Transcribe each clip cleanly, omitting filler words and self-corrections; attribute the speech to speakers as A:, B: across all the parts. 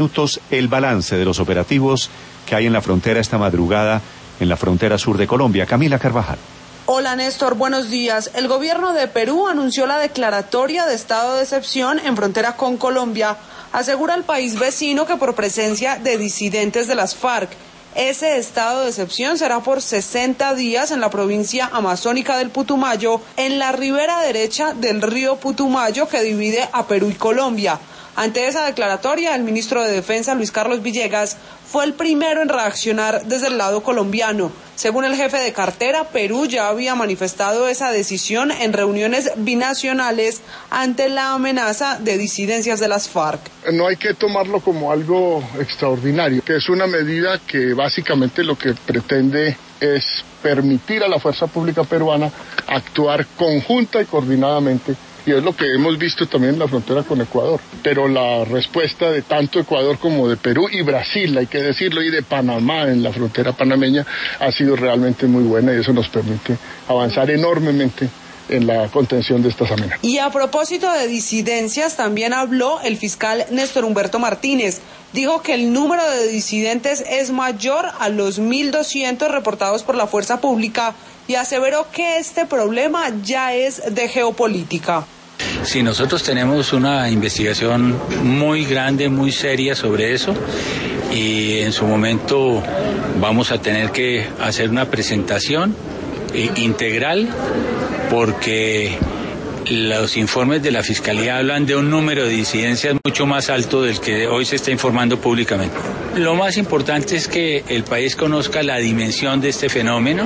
A: Minutos, el balance de los operativos que hay en la frontera esta madrugada, en la frontera sur de Colombia. Camila Carvajal.
B: Hola Néstor, buenos días. El gobierno de Perú anunció la declaratoria de estado de excepción en frontera con Colombia. Asegura el país vecino que por presencia de disidentes de las FARC, ese estado de excepción será por 60 días en la provincia amazónica del Putumayo, en la ribera derecha del río Putumayo que divide a Perú y Colombia. Ante esa declaratoria, el ministro de Defensa, Luis Carlos Villegas, fue el primero en reaccionar desde el lado colombiano. Según el jefe de cartera, Perú ya había manifestado esa decisión en reuniones binacionales ante la amenaza de disidencias de las FARC.
C: No hay que tomarlo como algo extraordinario, que es una medida que básicamente lo que pretende es permitir a la fuerza pública peruana actuar conjunta y coordinadamente. Y es lo que hemos visto también en la frontera con Ecuador. Pero la respuesta de tanto Ecuador como de Perú y Brasil, hay que decirlo, y de Panamá en la frontera panameña, ha sido realmente muy buena y eso nos permite avanzar enormemente en la contención de estas amenazas.
B: Y a propósito de disidencias, también habló el fiscal Néstor Humberto Martínez. Dijo que el número de disidentes es mayor a los 1.200 reportados por la fuerza pública y aseveró que este problema ya es de geopolítica.
D: Sí, nosotros tenemos una investigación muy grande, muy seria sobre eso y en su momento vamos a tener que hacer una presentación integral porque los informes de la Fiscalía hablan de un número de disidencias mucho más alto del que hoy se está informando públicamente. Lo más importante es que el país conozca la dimensión de este fenómeno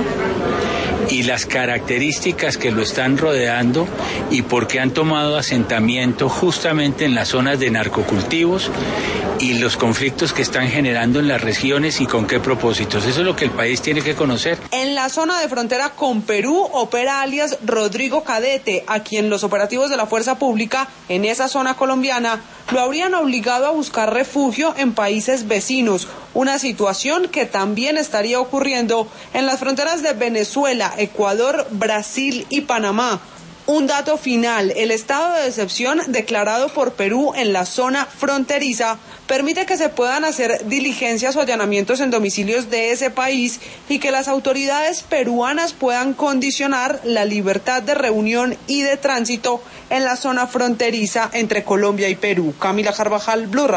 D: y las características que lo están rodeando y por qué han tomado asentamiento justamente en las zonas de narcocultivos y los conflictos que están generando en las regiones y con qué propósitos. Eso es lo que el país tiene que conocer.
B: En la zona de frontera con Perú opera alias Rodrigo Cadete, a quien los operativos de la fuerza pública en esa zona colombiana lo habrían obligado a buscar refugio en países vecinos, una situación que también estaría ocurriendo en las fronteras de Venezuela, Ecuador, Brasil y Panamá. Un dato final, el estado de excepción declarado por Perú en la zona fronteriza permite que se puedan hacer diligencias o allanamientos en domicilios de ese país y que las autoridades peruanas puedan condicionar la libertad de reunión y de tránsito en la zona fronteriza entre Colombia y Perú. Camila Carvajal, Blue Radio.